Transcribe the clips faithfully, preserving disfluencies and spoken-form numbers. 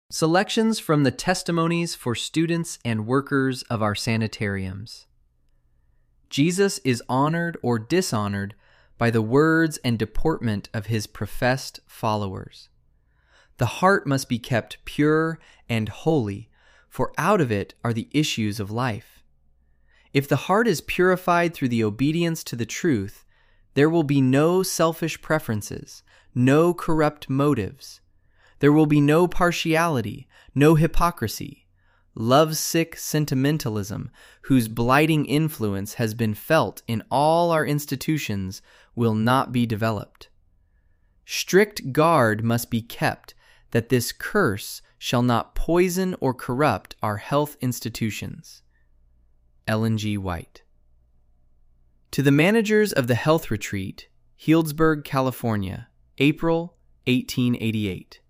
Selections from the testimonies for students and workers of our sanitariums. Jesus is honored or dishonored by the words and deportment of his professed followers. The heart must be kept pure and holy, for out of it are the issues of life. If the heart is purified through the obedience to the truth, there will be no selfish preferences, no corrupt motives. There will be no partiality, no hypocrisy. Love-sick sentimentalism, whose blighting influence has been felt in all our institutions, will not be developed. Strict guard must be kept that this curse shall not poison or corrupt our health institutions. Ellen G. White. To the managers of the health retreat, Healdsburg, California, April eighteen eighty-eight.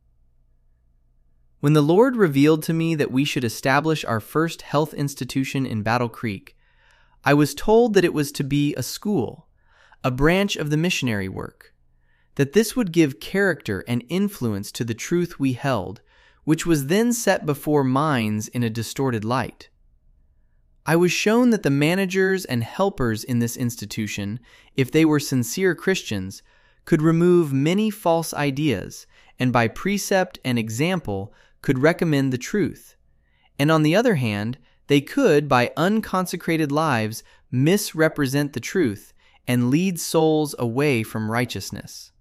When the Lord revealed to me that we should establish our first health institution in Battle Creek, I was told that it was to be a school, a branch of the missionary work, that this would give character and influence to the truth we held, which was then set before minds in a distorted light. I was shown that the managers and helpers in this institution, if they were sincere Christians, could remove many false ideas, and by precept and example could recommend the truth. And on the other hand, they could, by unconsecrated lives, misrepresent the truth and lead souls away from righteousness.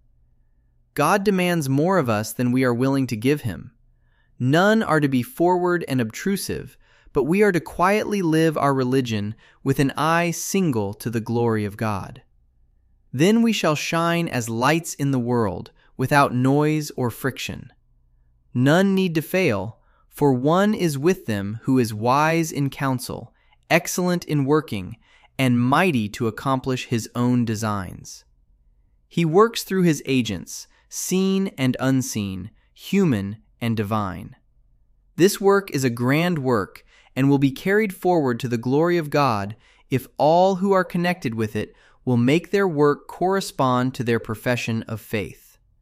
God demands more of us than we are willing to give him. None are to be forward and obtrusive, but we are to quietly live our religion with an eye single to the glory of God. Then we shall shine as lights in the world, without noise or friction. None need to fail, for one is with them who is wise in counsel, excellent in working, and mighty to accomplish his own designs. He works through his agents, seen and unseen, human and divine. This work is a grand work and will be carried forward to the glory of God if all who are connected with it will make their work correspond to their profession of faith.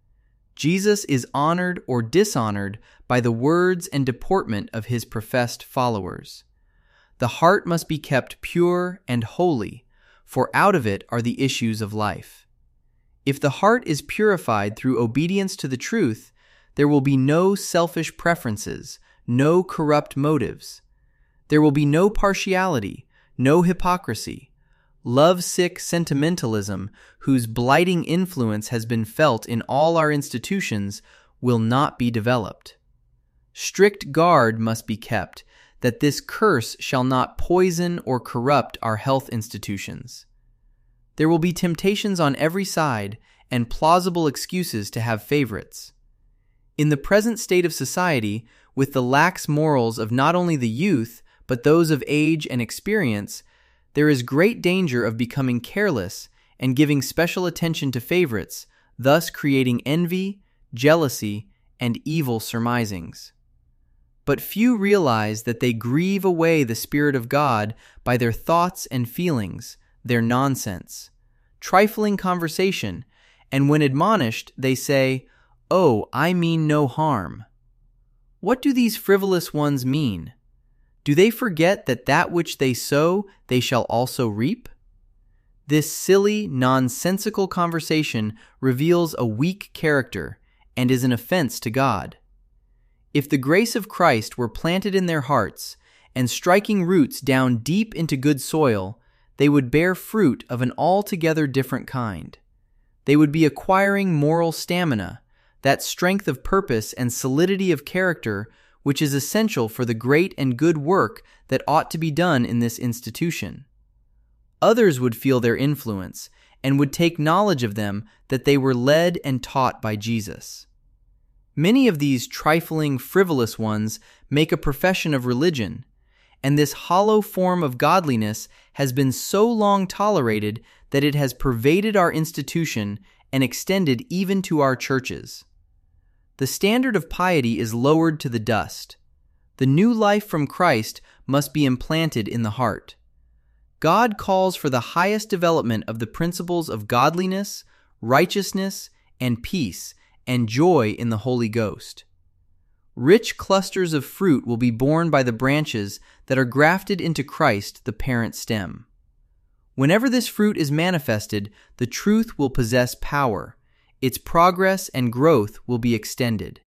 Jesus is honored or dishonored by the words and deportment of his professed followers. The heart must be kept pure and holy, for out of it are the issues of life. If the heart is purified through obedience to the truth, there will be no selfish preferences, no corrupt motives. There will be no partiality, no hypocrisy. Love-sick sentimentalism, whose blighting influence has been felt in all our institutions, will not be developed. Strict guard must be kept that this curse shall not poison or corrupt our health institutions. There will be temptations on every side and plausible excuses to have favorites. In the present state of society, with the lax morals of not only the youth, but those of age and experience, there is great danger of becoming careless and giving special attention to favorites, thus creating envy, jealousy, and evil surmisings. But few realize that they grieve away the Spirit of God by their thoughts and feelings, their nonsense, trifling conversation, and when admonished, they say, "Oh, I mean no harm." What do these frivolous ones mean? Do they forget that that which they sow, they shall also reap? This silly, nonsensical conversation reveals a weak character and is an offense to God. If the grace of Christ were planted in their hearts and striking roots down deep into good soil, they would bear fruit of an altogether different kind. They would be acquiring moral stamina, that strength of purpose and solidity of character which is essential for the great and good work that ought to be done in this institution. Others would feel their influence and would take knowledge of them that they were led and taught by Jesus. Many of these trifling, frivolous ones make a profession of religion, and this hollow form of godliness has been so long tolerated that it has pervaded our institution and extended even to our churches. The standard of piety is lowered to the dust. The new life from Christ must be implanted in the heart. God calls for the highest development of the principles of godliness, righteousness, and peace, and joy in the Holy Ghost. Rich clusters of fruit will be borne by the branches that are grafted into Christ, the parent stem. Whenever this fruit is manifested, the truth will possess power. Its progress and growth will be extended.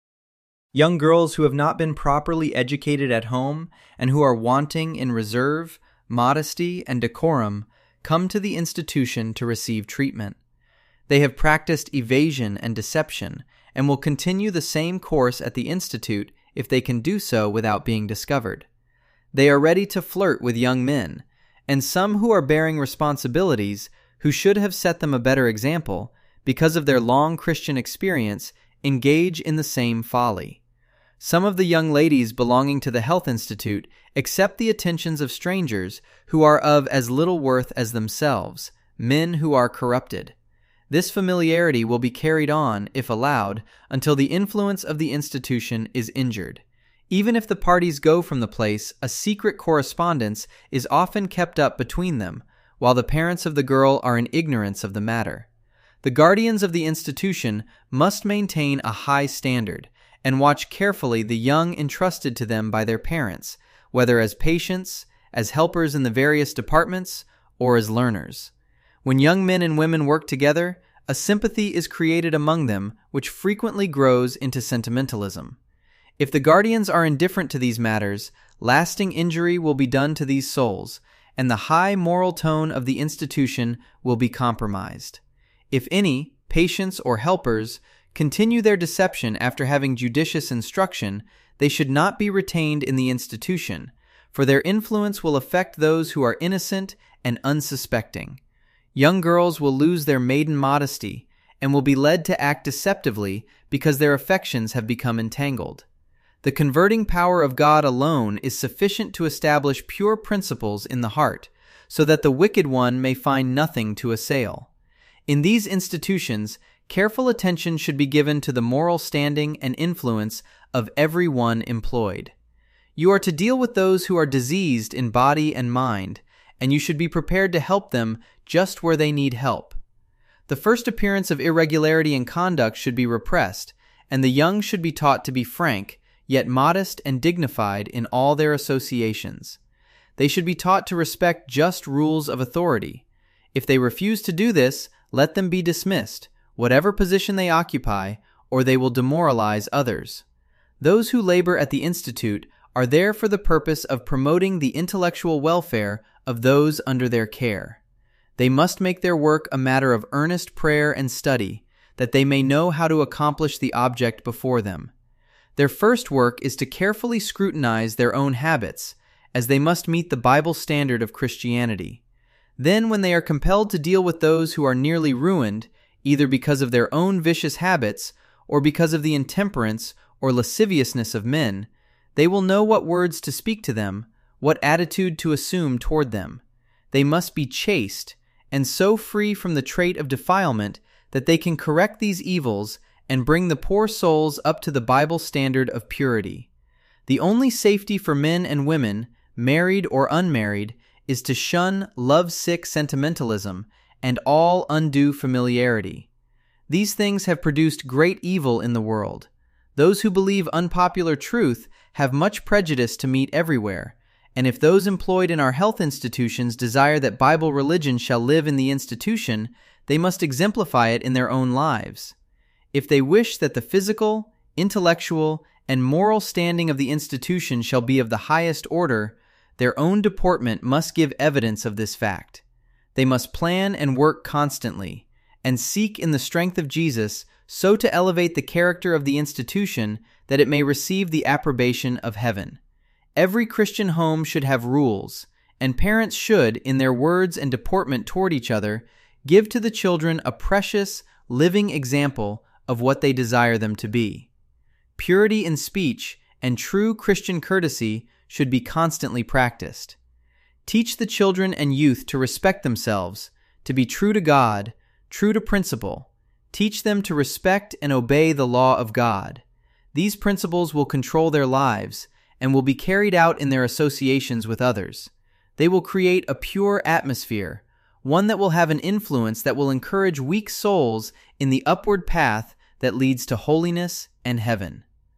Young girls who have not been properly educated at home and who are wanting in reserve, modesty, and decorum come to the institution to receive treatment. They have practiced evasion and deception and will continue the same course at the institute if they can do so without being discovered. They are ready to flirt with young men, and some who are bearing responsibilities, who should have set them a better example, because of their long Christian experience, engage in the same folly. Some of the young ladies belonging to the Health Institute accept the attentions of strangers who are of as little worth as themselves, men who are corrupted. This familiarity will be carried on, if allowed, until the influence of the institution is injured. Even if the parties go from the place, a secret correspondence is often kept up between them, while the parents of the girl are in ignorance of the matter. The guardians of the institution must maintain a high standard and watch carefully the young entrusted to them by their parents, whether as patients, as helpers in the various departments, or as learners. When young men and women work together, a sympathy is created among them which frequently grows into sentimentalism. If the guardians are indifferent to these matters, lasting injury will be done to these souls, and the high moral tone of the institution will be compromised. If any, patients or helpers, continue their deception after having judicious instruction, they should not be retained in the institution, for their influence will affect those who are innocent and unsuspecting. Young girls will lose their maiden modesty and will be led to act deceptively because their affections have become entangled. The converting power of God alone is sufficient to establish pure principles in the heart, so that the wicked one may find nothing to assail. In these institutions, careful attention should be given to the moral standing and influence of every one employed. You are to deal with those who are diseased in body and mind, and you should be prepared to help them just where they need help. The first appearance of irregularity in conduct should be repressed, and the young should be taught to be frank, yet modest and dignified in all their associations. They should be taught to respect just rules of authority. If they refuse to do this, let them be dismissed, whatever position they occupy, or they will demoralize others. Those who labor at the Institute are there for the purpose of promoting the intellectual welfare of those under their care. They must make their work a matter of earnest prayer and study, that they may know how to accomplish the object before them. Their first work is to carefully scrutinize their own habits, as they must meet the Bible standard of Christianity. Then, when they are compelled to deal with those who are nearly ruined, either because of their own vicious habits or because of the intemperance or lasciviousness of men, they will know what words to speak to them, what attitude to assume toward them. They must be chaste, and so free from the trait of defilement that they can correct these evils and bring the poor souls up to the Bible standard of purity. The only safety for men and women, married or unmarried, is to shun love-sick sentimentalism and all undue familiarity. These things have produced great evil in the world. Those who believe unpopular truth have much prejudice to meet everywhere, and if those employed in our health institutions desire that Bible religion shall live in the institution, they must exemplify it in their own lives. If they wish that the physical, intellectual, and moral standing of the institution shall be of the highest order, their own deportment must give evidence of this fact. They must plan and work constantly, and seek in the strength of Jesus so to elevate the character of the institution that it may receive the approbation of heaven. Every Christian home should have rules, and parents should, in their words and deportment toward each other, give to the children a precious, living example of what they desire them to be. Purity in speech and true Christian courtesy should be constantly practiced. Teach the children and youth to respect themselves, to be true to God, true to principle. Teach them to respect and obey the law of God. These principles will control their lives and will be carried out in their associations with others. They will create a pure atmosphere, one that will have an influence that will encourage weak souls in the upward path that leads to holiness and heaven.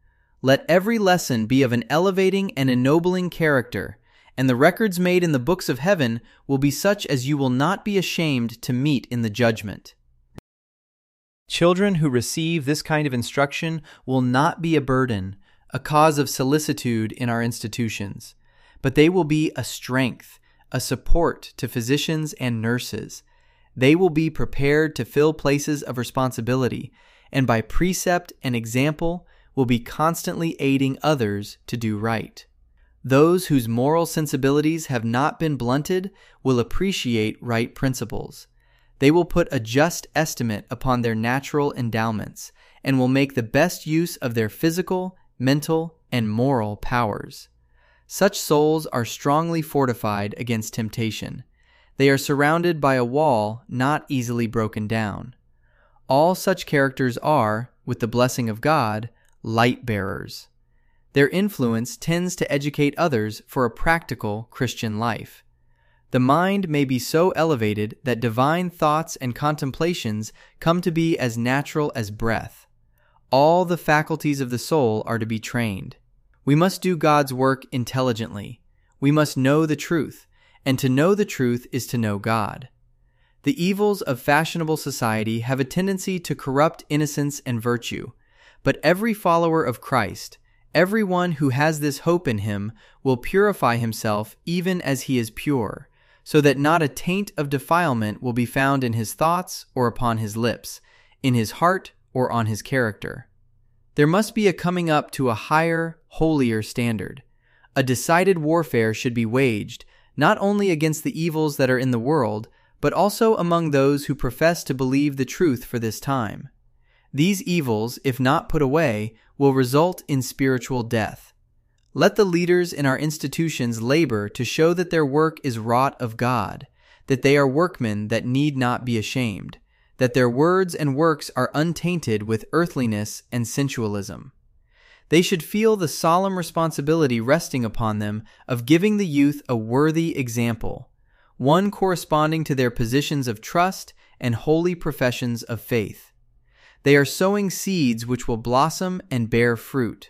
Let every lesson be of an elevating and ennobling character, and the records made in the books of heaven will be such as you will not be ashamed to meet in the judgment. Children who receive this kind of instruction will not be a burden, a cause of solicitude in our institutions, but they will be a strength, a support to physicians and nurses. They will be prepared to fill places of responsibility, and by precept and example will be constantly aiding others to do right. Those whose moral sensibilities have not been blunted will appreciate right principles. They will put a just estimate upon their natural endowments and will make the best use of their physical, mental, and moral powers. Such souls are strongly fortified against temptation. They are surrounded by a wall not easily broken down. All such characters are, with the blessing of God, light bearers. Their influence tends to educate others for a practical Christian life. The mind may be so elevated that divine thoughts and contemplations come to be as natural as breath. All the faculties of the soul are to be trained. We must do God's work intelligently. We must know the truth, and to know the truth is to know God. The evils of fashionable society have a tendency to corrupt innocence and virtue, but every follower of Christ, everyone who has this hope in him, will purify himself even as he is pure, so that not a taint of defilement will be found in his thoughts or upon his lips, in his heart or on his character. There must be a coming up to a higher, holier standard. A decided warfare should be waged, not only against the evils that are in the world, but also among those who profess to believe the truth for this time. These evils, if not put away, will result in spiritual death. Let the leaders in our institutions labor to show that their work is wrought of God, that they are workmen that need not be ashamed, that their words and works are untainted with earthliness and sensualism. They should feel the solemn responsibility resting upon them of giving the youth a worthy example, one corresponding to their positions of trust and holy professions of faith. They are sowing seeds which will blossom and bear fruit.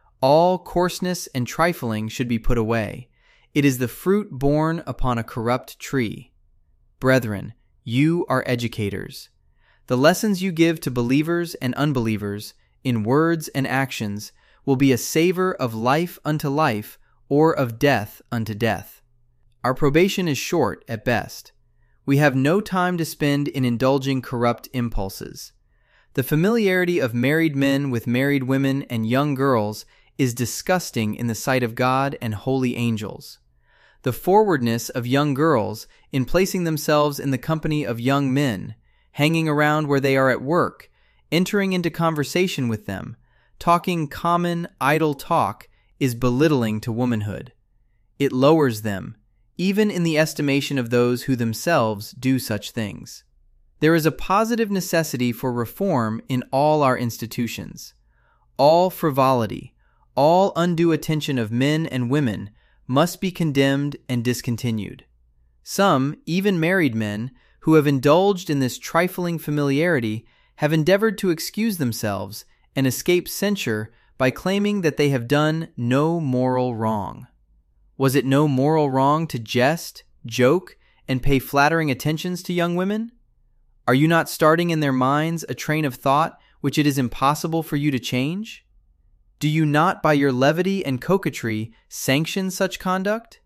All coarseness and trifling should be put away. It is the fruit borne upon a corrupt tree. Brethren, you are educators. The lessons you give to believers and unbelievers, in words and actions, will be a savor of life unto life or of death unto death. Our probation is short at best. We have no time to spend in indulging corrupt impulses. The familiarity of married men with married women and young girls is disgusting in the sight of God and holy angels. The forwardness of young girls in placing themselves in the company of young men, hanging around where they are at work, entering into conversation with them, talking common, idle talk, is belittling to womanhood. It lowers them, even in the estimation of those who themselves do such things. There is a positive necessity for reform in all our institutions. All frivolity, all undue attention of men and women must be condemned and discontinued. Some, even married men, who have indulged in this trifling familiarity have endeavored to excuse themselves and escape censure by claiming that they have done no moral wrong. Was it no moral wrong to jest, joke, and pay flattering attentions to young women? Are you not starting in their minds a train of thought which it is impossible for you to change? Do you not by your levity and coquetry sanction such conduct?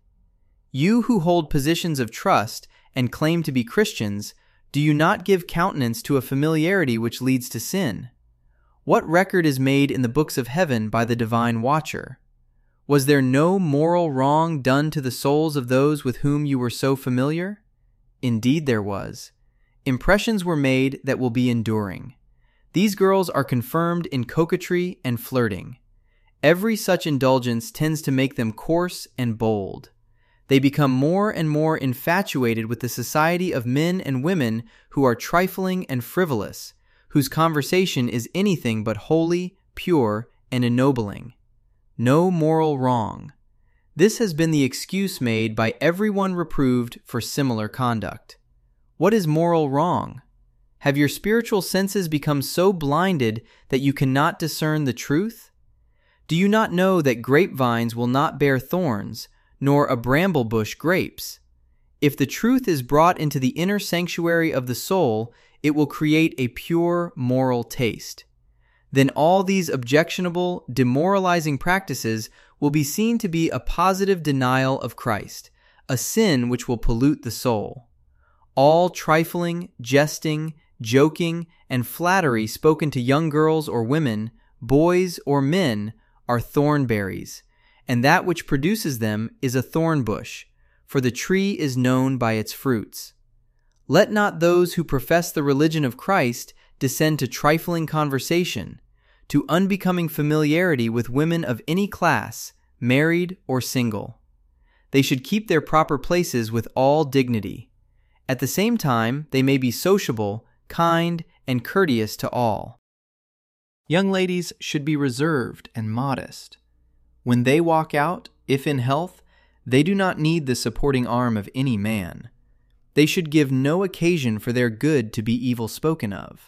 You who hold positions of trust and claim to be Christians, do you not give countenance to a familiarity which leads to sin? What record is made in the books of heaven by the divine watcher? Was there no moral wrong done to the souls of those with whom you were so familiar? Indeed there was. Impressions were made that will be enduring. These girls are confirmed in coquetry and flirting. Every such indulgence tends to make them coarse and bold. They become more and more infatuated with the society of men and women who are trifling and frivolous, whose conversation is anything but holy, pure, and ennobling. No moral wrong. This has been the excuse made by everyone reproved for similar conduct. What is moral wrong? Have your spiritual senses become so blinded that you cannot discern the truth? Do you not know that grapevines will not bear thorns, nor a bramble bush grapes? If the truth is brought into the inner sanctuary of the soul, it will create a pure moral taste. Then all these objectionable, demoralizing practices will be seen to be a positive denial of Christ, a sin which will pollute the soul. All trifling, jesting, joking, and flattery spoken to young girls or women, boys or men, are thornberries, and that which produces them is a thorn bush, for the tree is known by its fruits. Let not those who profess the religion of Christ descend to trifling conversation, to unbecoming familiarity with women of any class, married or single. They should keep their proper places with all dignity. At the same time, they may be sociable, kind, and courteous to all. Young ladies should be reserved and modest. When they walk out, if in health, they do not need the supporting arm of any man. They should give no occasion for their good to be evil spoken of.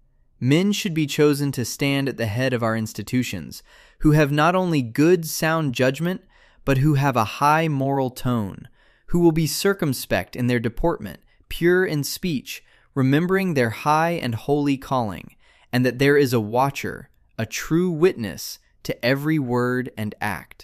Men should be chosen to stand at the head of our institutions, who have not only good sound judgment, but who have a high moral tone, who will be circumspect in their deportment, pure in speech, remembering their high and holy calling, and that there is a watcher, a true witness to every word and act.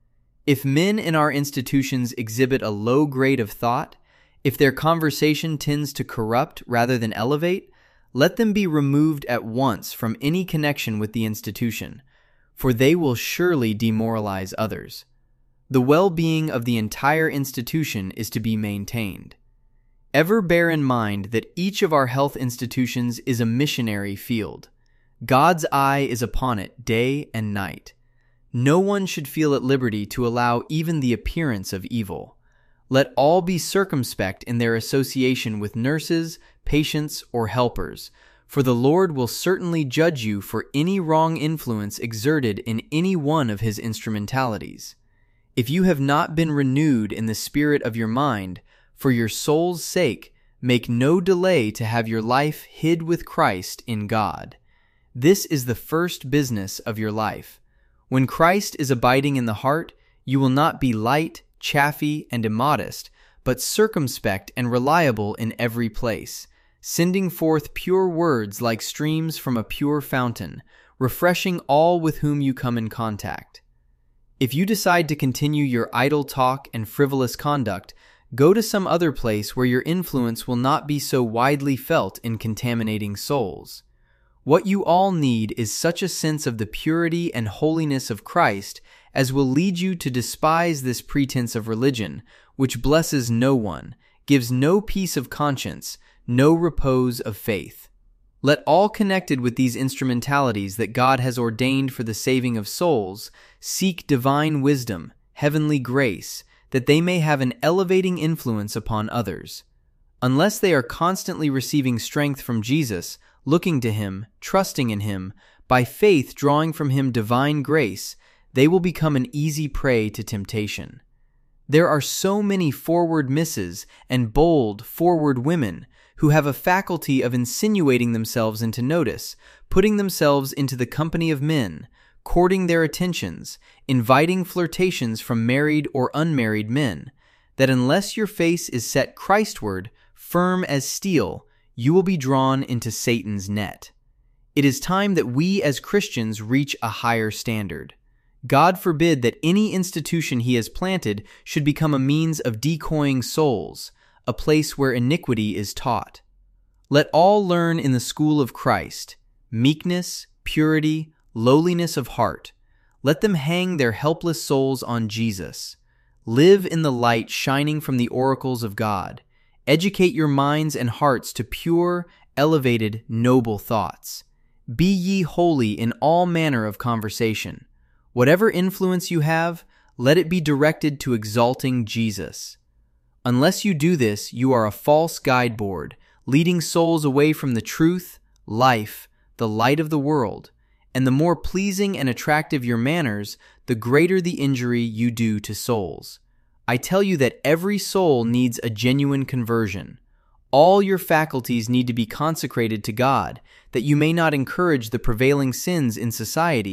If men in our institutions exhibit a low grade of thought, if their conversation tends to corrupt rather than elevate, let them be removed at once from any connection with the institution, for they will surely demoralize others. The well-being of the entire institution is to be maintained. Ever bear in mind that each of our health institutions is a missionary field. God's eye is upon it day and night. No one should feel at liberty to allow even the appearance of evil. Let all be circumspect in their association with nurses, patients, or helpers, for the Lord will certainly judge you for any wrong influence exerted in any one of His instrumentalities. If you have not been renewed in the spirit of your mind, for your soul's sake, make no delay to have your life hid with Christ in God. This is the first business of your life. When Christ is abiding in the heart, you will not be light, chaffy, and immodest, but circumspect and reliable in every place, sending forth pure words like streams from a pure fountain, refreshing all with whom you come in contact. If you decide to continue your idle talk and frivolous conduct, go to some other place where your influence will not be so widely felt in contaminating souls. What you all need is such a sense of the purity and holiness of Christ as will lead you to despise this pretense of religion, which blesses no one, gives no peace of conscience, no repose of faith. Let all connected with these instrumentalities that God has ordained for the saving of souls seek divine wisdom, heavenly grace, that they may have an elevating influence upon others. Unless they are constantly receiving strength from Jesus, looking to Him, trusting in Him, by faith drawing from Him divine grace, they will become an easy prey to temptation. There are so many forward misses and bold, forward women who have a faculty of insinuating themselves into notice, putting themselves into the company of men, courting their attentions, inviting flirtations from married or unmarried men, that unless your face is set Christward, firm as steel, you will be drawn into Satan's net. It is time that we as Christians reach a higher standard. God forbid that any institution He has planted should become a means of decoying souls, a place where iniquity is taught. Let all learn in the school of Christ meekness, purity, lowliness of heart. Let them hang their helpless souls on Jesus. Live in the light shining from the oracles of God. Educate your minds and hearts to pure, elevated, noble thoughts. Be ye holy in all manner of conversation. Whatever influence you have, let it be directed to exalting Jesus. Unless you do this, you are a false guideboard, leading souls away from the truth, life, the light of the world, and the more pleasing and attractive your manners, the greater the injury you do to souls. I tell you that every soul needs a genuine conversion. All your faculties need to be consecrated to God, that you may not encourage the prevailing sins in society,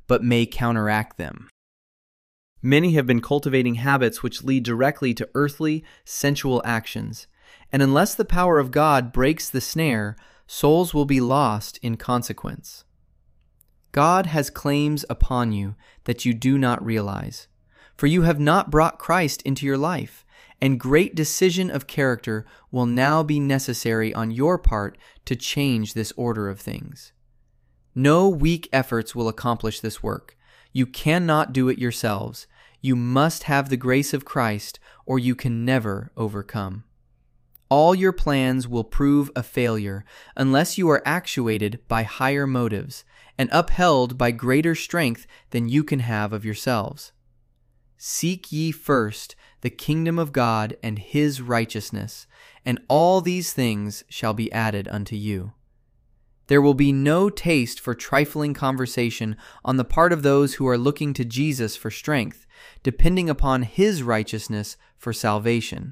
but may counteract them. Many have been cultivating habits which lead directly to earthly, sensual actions, and unless the power of God breaks the snare, souls will be lost in consequence. God has claims upon you that you do not realize, for you have not brought Christ into your life, and great decision of character will now be necessary on your part to change this order of things. No weak efforts will accomplish this work. You cannot do it yourselves. You must have the grace of Christ, or you can never overcome. All your plans will prove a failure unless you are actuated by higher motives and upheld by greater strength than you can have of yourselves. Seek ye first the kingdom of God and his righteousness, and all these things shall be added unto you. There will be no taste for trifling conversation on the part of those who are looking to Jesus for strength, depending upon his righteousness for salvation.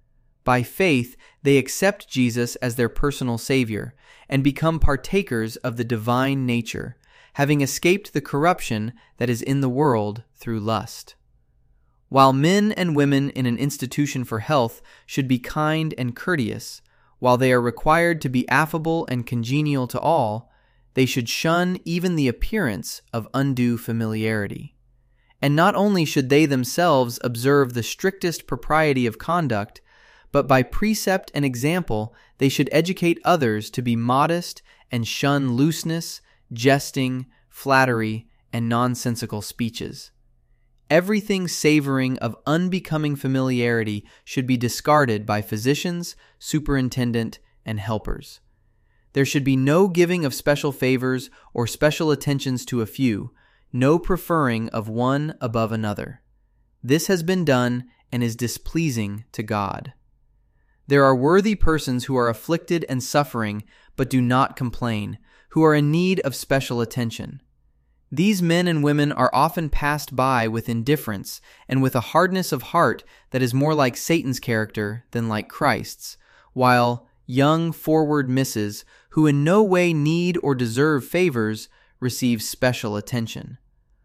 By faith, they accept Jesus as their personal Savior and become partakers of the divine nature, having escaped the corruption that is in the world through lust. While men and women in an institution for health should be kind and courteous, while they are required to be affable and congenial to all, they should shun even the appearance of undue familiarity. And not only should they themselves observe the strictest propriety of conduct, but by precept and example they should educate others to be modest and shun looseness, jesting, flattery, and nonsensical speeches. Everything savoring of unbecoming familiarity should be discarded by physicians, superintendent, and helpers. There should be no giving of special favors or special attentions to a few, no preferring of one above another. This has been done and is displeasing to God. There are worthy persons who are afflicted and suffering, but do not complain, who are in need of special attention. These men and women are often passed by with indifference and with a hardness of heart that is more like Satan's character than like Christ's, while young forward misses, who in no way need or deserve favors, receive special attention.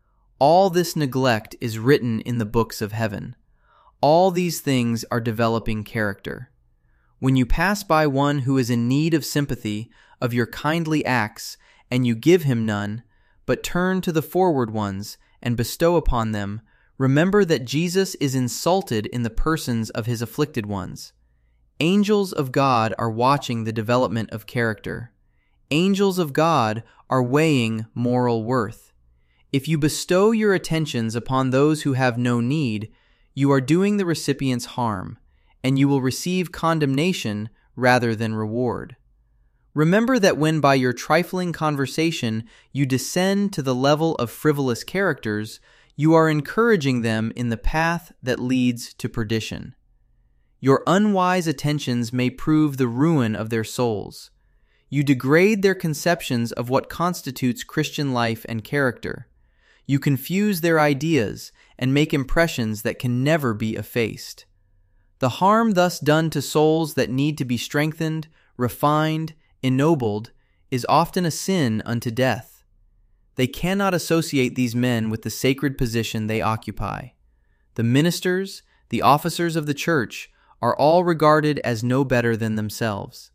All this neglect is written in the books of heaven. All these things are developing character. When you pass by one who is in need of sympathy, of your kindly acts, and you give him none, but turn to the forward ones and bestow upon them, remember that Jesus is insulted in the persons of his afflicted ones. Angels of God are watching the development of character. Angels of God are weighing moral worth. If you bestow your attentions upon those who have no need, you are doing the recipients harm, and you will receive condemnation rather than reward. Remember that when by your trifling conversation you descend to the level of frivolous characters, you are encouraging them in the path that leads to perdition. Your unwise attentions may prove the ruin of their souls. You degrade their conceptions of what constitutes Christian life and character. You confuse their ideas and make impressions that can never be effaced. The harm thus done to souls that need to be strengthened, refined, ennobled, is often a sin unto death. They cannot associate these men with the sacred position they occupy. The ministers, the officers of the church, are all regarded as no better than themselves.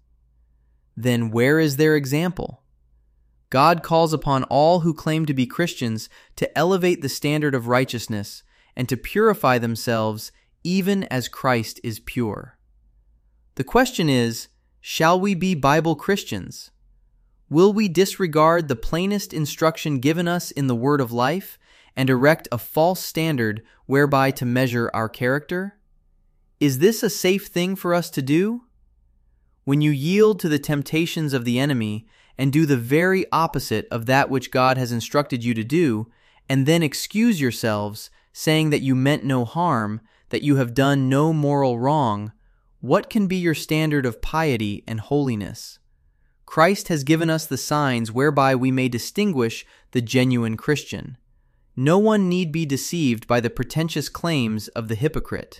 Then where is their example? God calls upon all who claim to be Christians to elevate the standard of righteousness and to purify themselves even as Christ is pure. The question is, shall we be Bible Christians? Will we disregard the plainest instruction given us in the Word of Life and erect a false standard whereby to measure our character? Is this a safe thing for us to do? When you yield to the temptations of the enemy and do the very opposite of that which God has instructed you to do, and then excuse yourselves, saying that you meant no harm, that you have done no moral wrong, what can be your standard of piety and holiness? Christ has given us the signs whereby we may distinguish the genuine Christian. No one need be deceived by the pretentious claims of the hypocrite.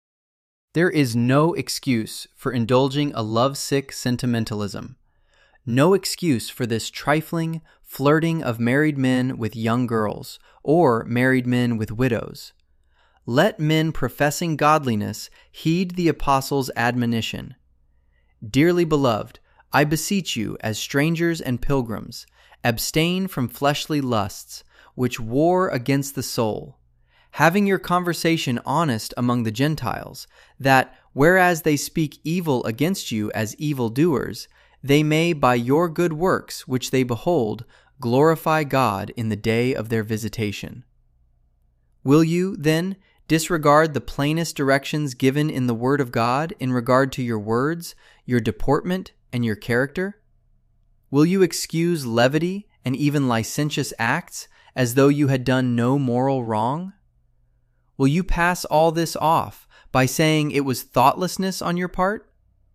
There is no excuse for indulging a lovesick sentimentalism. No excuse for this trifling, flirting of married men with young girls, or married men with widows. Let men professing godliness heed the apostles' admonition. Dearly beloved, I beseech you, as strangers and pilgrims, abstain from fleshly lusts, which war against the soul, having your conversation honest among the Gentiles, that, whereas they speak evil against you as evildoers, they may, by your good works which they behold, glorify God in the day of their visitation. Will you, then, disregard the plainest directions given in the Word of God in regard to your words, your deportment, and your character? Will you excuse levity and even licentious acts as though you had done no moral wrong? Will you pass all this off by saying it was thoughtlessness on your part?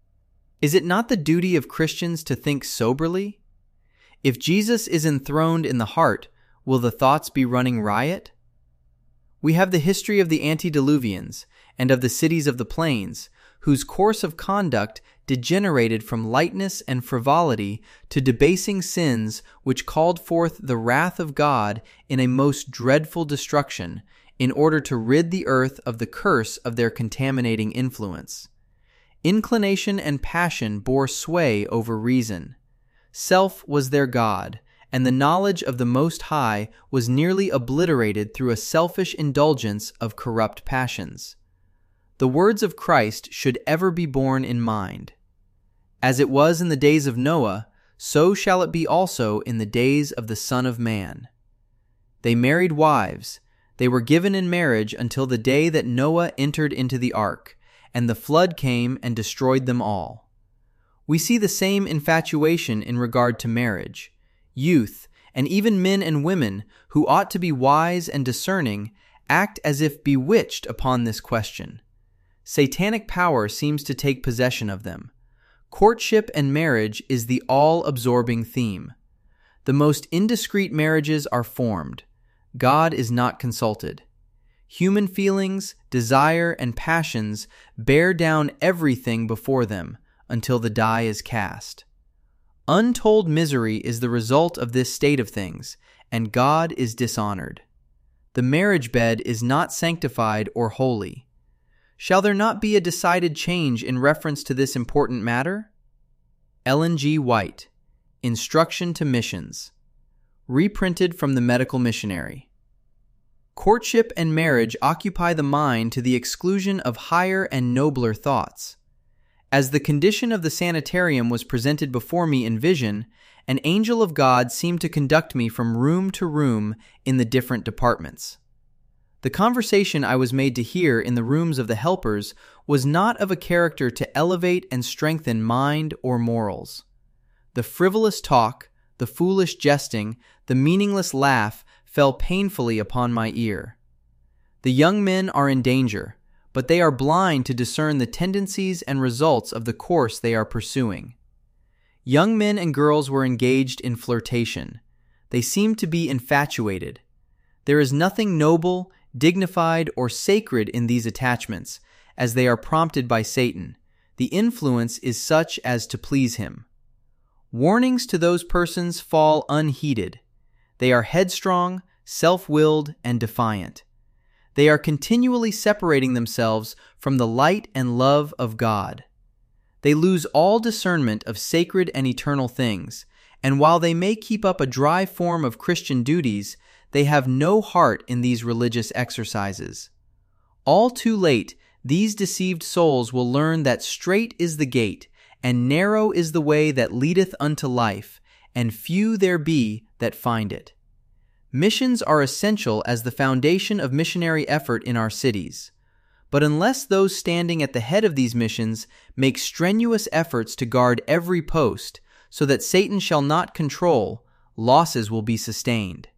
Is it not the duty of Christians to think soberly? If Jesus is enthroned in the heart, will the thoughts be running riot? We have the history of the antediluvians and of the cities of the plains, whose course of conduct degenerated from lightness and frivolity to debasing sins which called forth the wrath of God in a most dreadful destruction, in order to rid the earth of the curse of their contaminating influence. Inclination and passion bore sway over reason. Self was their God, and the knowledge of the Most High was nearly obliterated through a selfish indulgence of corrupt passions. The words of Christ should ever be borne in mind. As it was in the days of Noah, so shall it be also in the days of the Son of Man. They married wives. They were given in marriage until the day that Noah entered into the ark, and the flood came and destroyed them all. We see the same infatuation in regard to marriage. Youth, and even men and women who ought to be wise and discerning, act as if bewitched upon this question. Satanic power seems to take possession of them. Courtship and marriage is the all-absorbing theme. The most indiscreet marriages are formed. God is not consulted. Human feelings, desire, and passions bear down everything before them until the die is cast. Untold misery is the result of this state of things, and God is dishonored. The marriage bed is not sanctified or holy. Shall there not be a decided change in reference to this important matter? Ellen G. White, Instruction to Missions. Reprinted from the Medical Missionary. Courtship and marriage occupy the mind to the exclusion of higher and nobler thoughts. As the condition of the sanitarium was presented before me in vision, an angel of God seemed to conduct me from room to room in the different departments. The conversation I was made to hear in the rooms of the helpers was not of a character to elevate and strengthen mind or morals. The frivolous talk, the foolish jesting, the meaningless laugh fell painfully upon my ear. The young men are in danger, but they are blind to discern the tendencies and results of the course they are pursuing. Young men and girls were engaged in flirtation. They seemed to be infatuated. There is nothing noble, dignified, or sacred in these attachments, as they are prompted by Satan. The influence is such as to please him. Warnings to those persons fall unheeded. They are headstrong, self-willed, and defiant. They are continually separating themselves from the light and love of God. They lose all discernment of sacred and eternal things, and while they may keep up a dry form of Christian duties, they have no heart in these religious exercises. All too late, these deceived souls will learn that strait is the gate, and narrow is the way that leadeth unto life, and few there be that find it. Missions are essential as the foundation of missionary effort in our cities. But unless those standing at the head of these missions make strenuous efforts to guard every post, so that Satan shall not control, losses will be sustained.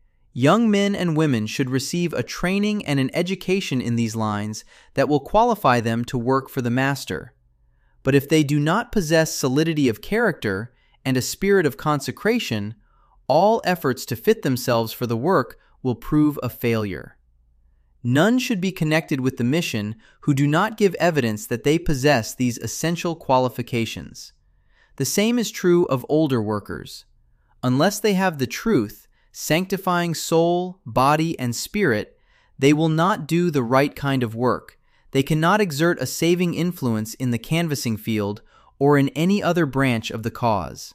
Young men and women should receive a training and an education in these lines that will qualify them to work for the Master. But if they do not possess solidity of character and a spirit of consecration, all efforts to fit themselves for the work will prove a failure. None should be connected with the mission who do not give evidence that they possess these essential qualifications. The same is true of older workers. Unless they have the truth, sanctifying soul, body, and spirit, they will not do the right kind of work. They cannot exert a saving influence in the canvassing field or in any other branch of the cause.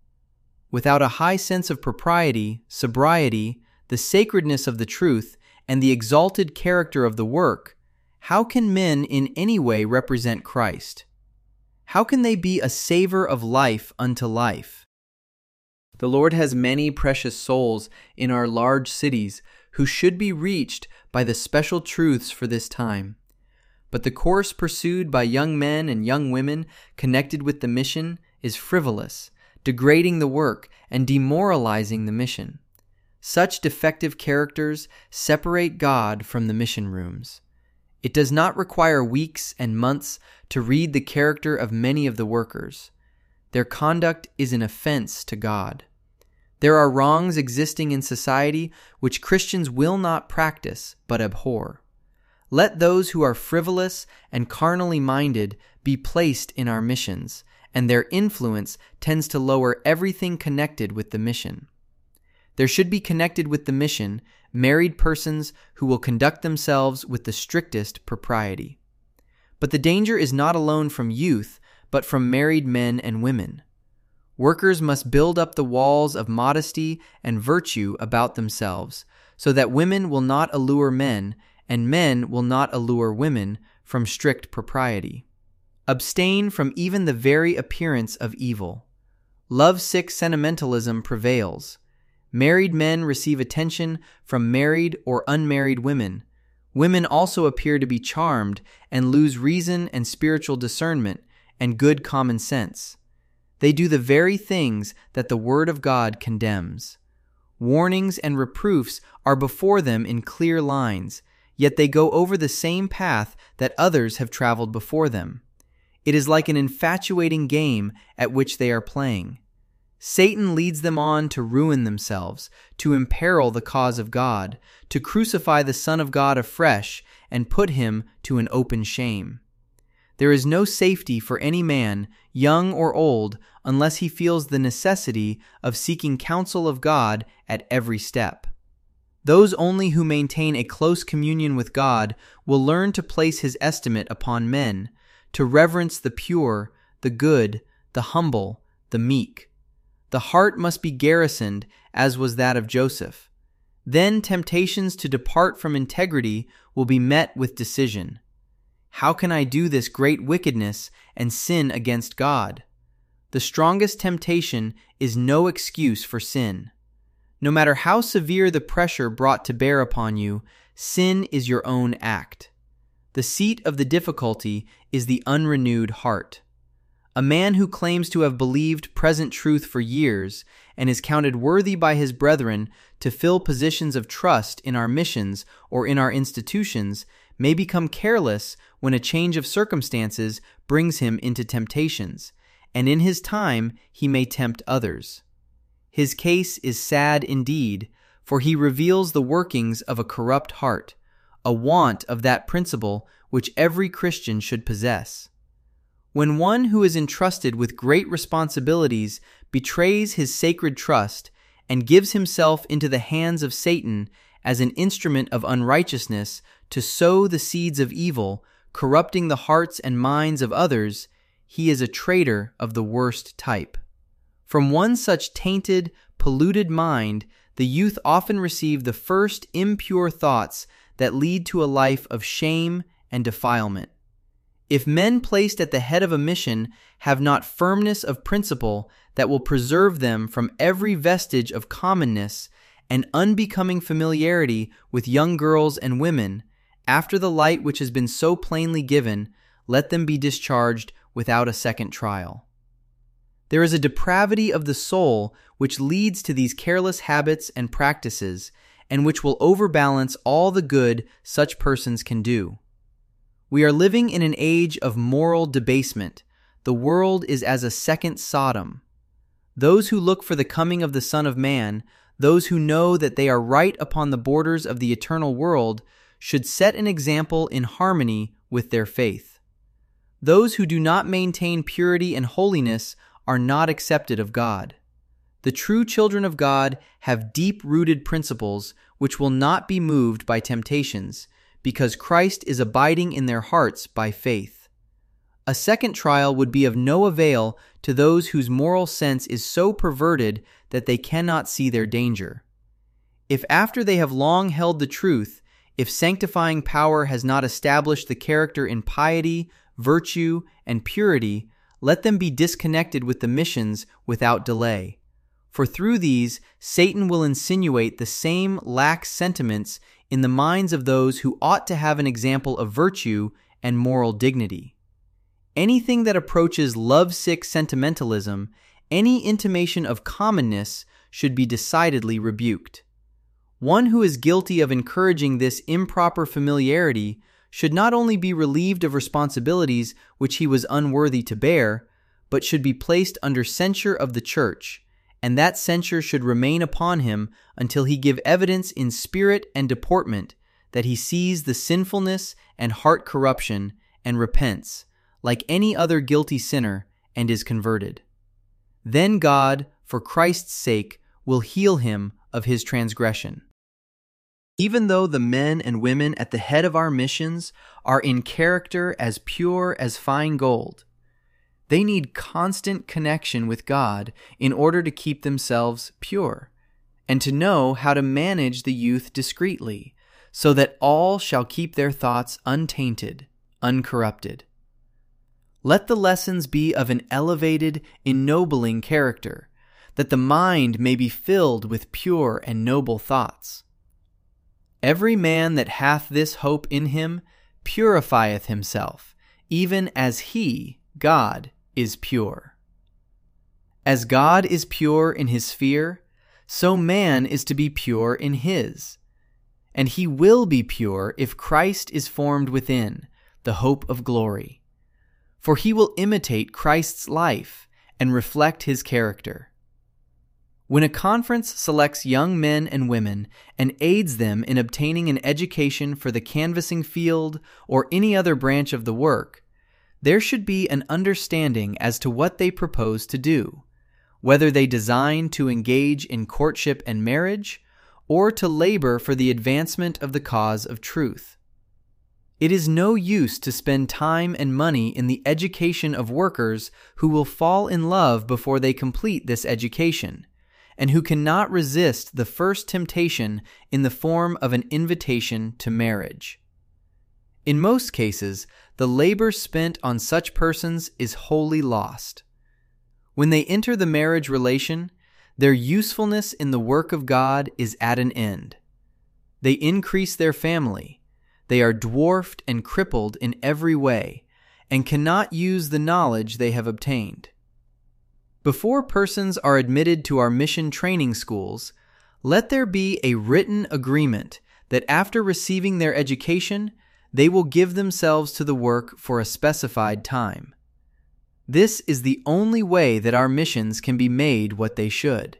Without a high sense of propriety, sobriety, the sacredness of the truth, and the exalted character of the work, how can men in any way represent Christ? How can they be a savor of life unto life? The Lord has many precious souls in our large cities who should be reached by the special truths for this time. But the course pursued by young men and young women connected with the mission is frivolous, degrading the work and demoralizing the mission. Such defective characters separate God from the mission rooms. It does not require weeks and months to read the character of many of the workers. Their conduct is an offense to God. There are wrongs existing in society which Christians will not practice but abhor. Let those who are frivolous and carnally minded be placed in our missions, and their influence tends to lower everything connected with the mission. There should be connected with the mission married persons who will conduct themselves with the strictest propriety. But the danger is not alone from youth, but from married men and women. Workers must build up the walls of modesty and virtue about themselves, so that women will not allure men, and men will not allure women from strict propriety. Abstain from even the very appearance of evil. Love-sick sentimentalism prevails. Married men receive attention from married or unmarried women. Women also appear to be charmed and lose reason and spiritual discernment and good common sense. They do the very things that the Word of God condemns. Warnings and reproofs are before them in clear lines, yet they go over the same path that others have traveled before them. It is like an infatuating game at which they are playing. Satan leads them on to ruin themselves, to imperil the cause of God, to crucify the Son of God afresh and put him to an open shame. There is no safety for any man, young or old, unless he feels the necessity of seeking counsel of God at every step. Those only who maintain a close communion with God will learn to place his estimate upon men, to reverence the pure, the good, the humble, the meek. The heart must be garrisoned, as was that of Joseph. Then temptations to depart from integrity will be met with decision. How can I do this great wickedness and sin against God? The strongest temptation is no excuse for sin. No matter how severe the pressure brought to bear upon you, sin is your own act. The seat of the difficulty is the unrenewed heart. A man who claims to have believed present truth for years and is counted worthy by his brethren to fill positions of trust in our missions or in our institutions may become careless when a change of circumstances brings him into temptations, and in his time he may tempt others. His case is sad indeed, for he reveals the workings of a corrupt heart, a want of that principle which every Christian should possess. When one who is entrusted with great responsibilities betrays his sacred trust and gives himself into the hands of Satan as an instrument of unrighteousness to sow the seeds of evil, corrupting the hearts and minds of others, he is a traitor of the worst type. From one such tainted, polluted mind, the youth often receive the first impure thoughts that lead to a life of shame and defilement. If men placed at the head of a mission have not firmness of principle that will preserve them from every vestige of commonness and unbecoming familiarity with young girls and women, after the light which has been so plainly given, let them be discharged without a second trial. There is a depravity of the soul which leads to these careless habits and practices, and which will overbalance all the good such persons can do. We are living in an age of moral debasement. The world is as a second Sodom. Those who look for the coming of the Son of Man, those who know that they are right upon the borders of the eternal world, should set an example in harmony with their faith. Those who do not maintain purity and holiness are not accepted of God. The true children of God have deep-rooted principles which will not be moved by temptations, because Christ is abiding in their hearts by faith. A second trial would be of no avail to those whose moral sense is so perverted that they cannot see their danger. If after they have long held the truth, if sanctifying power has not established the character in piety, virtue, and purity, let them be disconnected with the missions without delay. For through these, Satan will insinuate the same lax sentiments in the minds of those who ought to have an example of virtue and moral dignity. Anything that approaches love-sick sentimentalism, any intimation of commonness, should be decidedly rebuked. One who is guilty of encouraging this improper familiarity should not only be relieved of responsibilities which he was unworthy to bear, but should be placed under censure of the Church, and that censure should remain upon him until he give evidence in spirit and deportment that he sees the sinfulness and heart corruption and repents, like any other guilty sinner, and is converted. Then God, for Christ's sake, will heal him of his transgression. Even though the men and women at the head of our missions are in character as pure as fine gold, they need constant connection with God in order to keep themselves pure, and to know how to manage the youth discreetly, so that all shall keep their thoughts untainted, uncorrupted. Let the lessons be of an elevated, ennobling character, that the mind may be filled with pure and noble thoughts. Every man that hath this hope in him purifieth himself, even as he, God, is pure. As God is pure in his sphere, so man is to be pure in his. And he will be pure if Christ is formed within, the hope of glory. For he will imitate Christ's life and reflect his character. When a conference selects young men and women and aids them in obtaining an education for the canvassing field or any other branch of the work, there should be an understanding as to what they propose to do, whether they design to engage in courtship and marriage, or to labor for the advancement of the cause of truth. It is no use to spend time and money in the education of workers who will fall in love before they complete this education, and who cannot resist the first temptation in the form of an invitation to marriage. In most cases, the labor spent on such persons is wholly lost. When they enter the marriage relation, their usefulness in the work of God is at an end. They increase their family. They are dwarfed and crippled in every way, and cannot use the knowledge they have obtained. Before persons are admitted to our mission training schools, let there be a written agreement that after receiving their education, they will give themselves to the work for a specified time. This is the only way that our missions can be made what they should.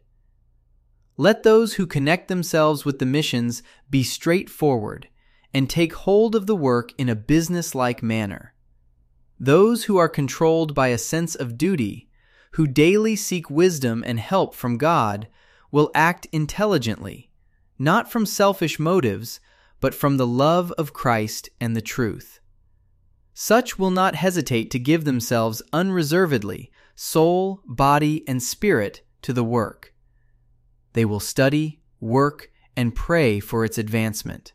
Let those who connect themselves with the missions be straightforward and take hold of the work in a business-like manner. Those who are controlled by a sense of duty, who daily seek wisdom and help from God, will act intelligently, not from selfish motives, but from the love of Christ and the truth. Such will not hesitate to give themselves unreservedly, soul, body, and spirit, to the work. They will study, work, and pray for its advancement.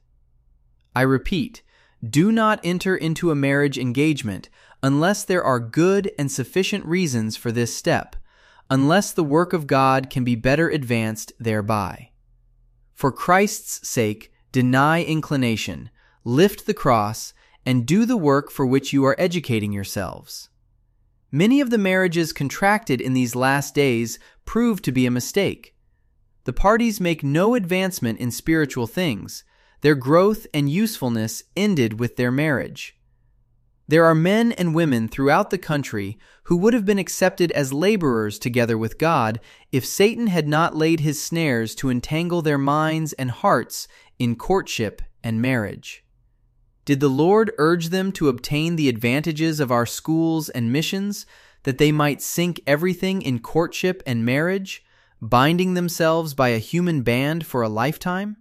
I repeat, do not enter into a marriage engagement unless there are good and sufficient reasons for this step, unless the work of God can be better advanced thereby. For Christ's sake, deny inclination, lift the cross, and do the work for which you are educating yourselves. Many of the marriages contracted in these last days prove to be a mistake. The parties make no advancement in spiritual things. Their growth and usefulness ended with their marriage. There are men and women throughout the country who would have been accepted as laborers together with God if Satan had not laid his snares to entangle their minds and hearts in courtship and marriage. Did the Lord urge them to obtain the advantages of our schools and missions, that they might sink everything in courtship and marriage, binding themselves by a human band for a lifetime?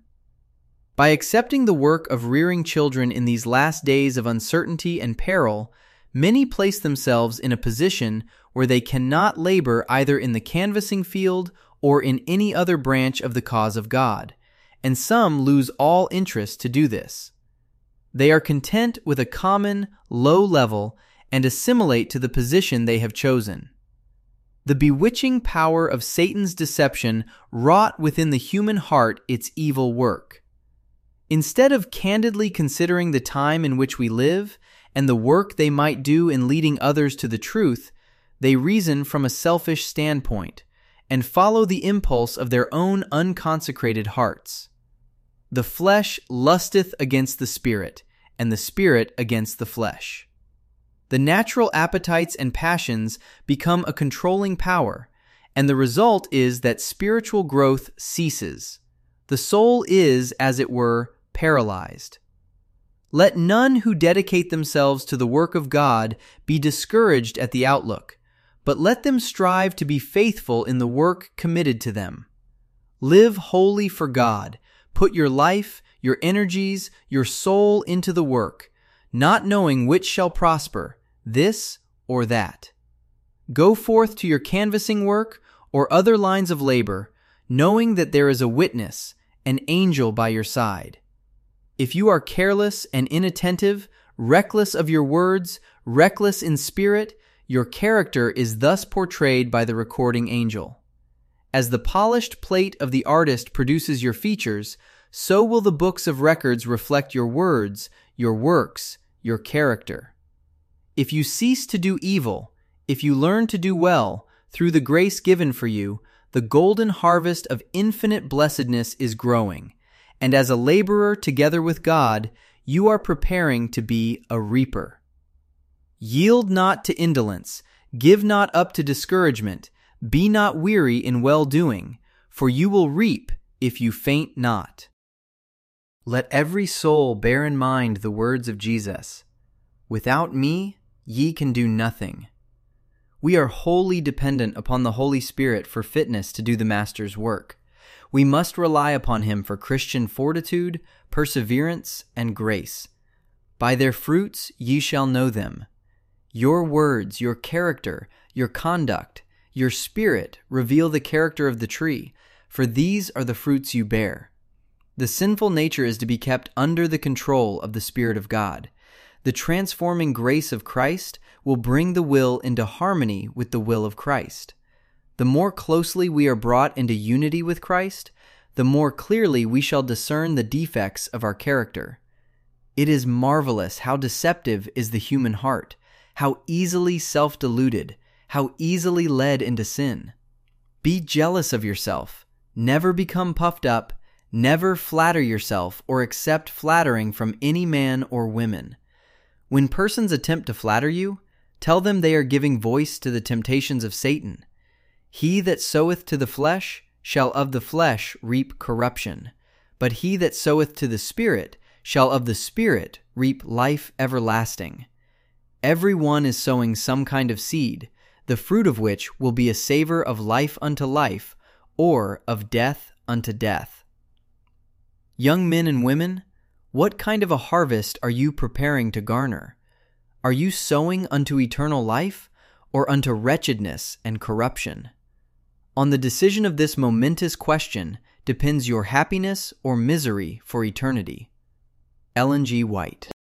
By accepting the work of rearing children in these last days of uncertainty and peril, many place themselves in a position where they cannot labor either in the canvassing field or in any other branch of the cause of God, and some lose all interest to do this. They are content with a common, low level and assimilate to the position they have chosen. The bewitching power of Satan's deception wrought within the human heart its evil work. Instead of candidly considering the time in which we live and the work they might do in leading others to the truth, they reason from a selfish standpoint and follow the impulse of their own unconsecrated hearts. The flesh lusteth against the spirit, and the spirit against the flesh. The natural appetites and passions become a controlling power, and the result is that spiritual growth ceases. The soul is, as it were, paralyzed. Let none who dedicate themselves to the work of God be discouraged at the outlook, but let them strive to be faithful in the work committed to them. Live wholly for God. Put your life, your energies, your soul into the work, not knowing which shall prosper, this or that. Go forth to your canvassing work or other lines of labor, knowing that there is a witness, an angel by your side. If you are careless and inattentive, reckless of your words, reckless in spirit, your character is thus portrayed by the recording angel. As the polished plate of the artist produces your features, so will the books of records reflect your words, your works, your character. If you cease to do evil, if you learn to do well, through the grace given for you, the golden harvest of infinite blessedness is growing, and as a laborer together with God, you are preparing to be a reaper. Yield not to indolence, give not up to discouragement, be not weary in well-doing, for you will reap if you faint not. Let every soul bear in mind the words of Jesus, "Without me, ye can do nothing." We are wholly dependent upon the Holy Spirit for fitness to do the Master's work. We must rely upon Him for Christian fortitude, perseverance, and grace. By their fruits ye shall know them. Your words, your character, your conduct, your spirit reveal the character of the tree, for these are the fruits you bear. The sinful nature is to be kept under the control of the Spirit of God. The transforming grace of Christ will bring the will into harmony with the will of Christ. The more closely we are brought into unity with Christ, the more clearly we shall discern the defects of our character. It is marvelous how deceptive is the human heart, how easily self-deluded, how easily led into sin. Be jealous of yourself. Never become puffed up. Never flatter yourself or accept flattering from any man or women. When persons attempt to flatter you, tell them they are giving voice to the temptations of Satan. He that soweth to the flesh shall of the flesh reap corruption, but he that soweth to the Spirit shall of the Spirit reap life everlasting. Every one is sowing some kind of seed, the fruit of which will be a savor of life unto life, or of death unto death. Young men and women, what kind of a harvest are you preparing to garner? Are you sowing unto eternal life, or unto wretchedness and corruption? On the decision of this momentous question depends your happiness or misery for eternity. Ellen G. White.